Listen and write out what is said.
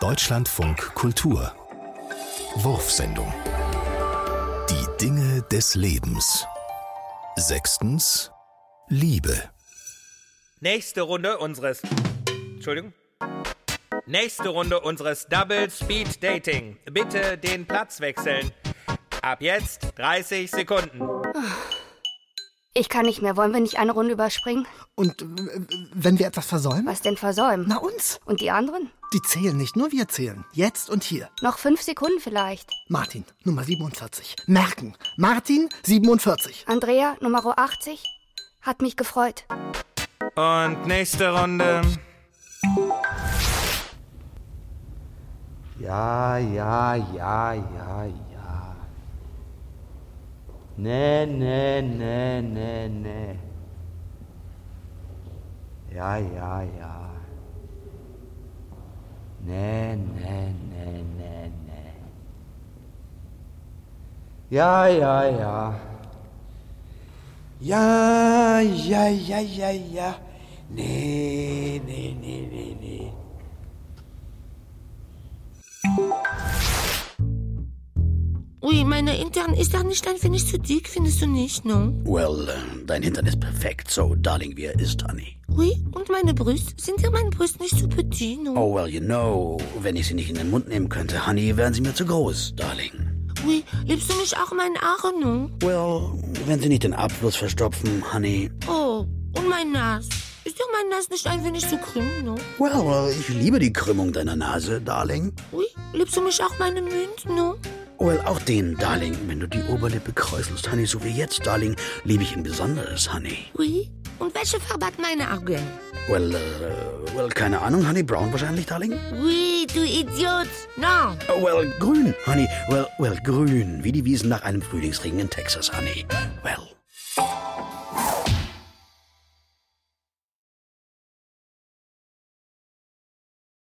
Deutschlandfunk Kultur Wurfsendung. Die Dinge des Lebens. 6. Liebe. Nächste Runde unseres Double Speed Dating. Bitte den Platz wechseln. Ab jetzt 30 Sekunden. Ich kann nicht mehr. Wollen wir nicht eine Runde überspringen? Und wenn wir etwas versäumen? Was denn versäumen? Na uns. Und die anderen? Die zählen nicht, nur wir zählen. Jetzt und hier. Noch 5 Sekunden vielleicht. Martin, Nummer 47. Merken. Martin, 47. Andrea, Nummer 80. Hat mich gefreut. Und nächste Runde. Ja. Nee. Ja. Nee. Ja. Ja. Nee. Ui, meine Hintern ist doch nicht ein wenig zu dick, findest du nicht, no? Well, dein Hintern ist perfekt, so darling, wie er ist, honey. Ui, und meine Brüste? Sind dir meine Brüste nicht zu petit, no? Oh, well, you know, wenn ich sie nicht in den Mund nehmen könnte, honey, wären sie mir zu groß, darling. Ui, liebst du mich auch meine Haare, no? Well, wenn sie nicht den Abfluss verstopfen, honey. Oh, und mein Nas? Ist doch mein Nas nicht ein wenig zu krümmen, no? Well, ich liebe die Krümmung deiner Nase, darling. Ui, liebst du mich auch meine Mund, no? Well, auch den, darling. Wenn du die Oberlippe kräuselst, honey, so wie jetzt, darling, liebe ich ihn besonders, honey. Ui, und welche Farbe hat meine Augen? Well, keine Ahnung, honey, brown wahrscheinlich, darling? Ui, du Idiot, no. Oh, well, grün, honey. Well, grün, wie die Wiesen nach einem Frühlingsregen in Texas, honey. Well.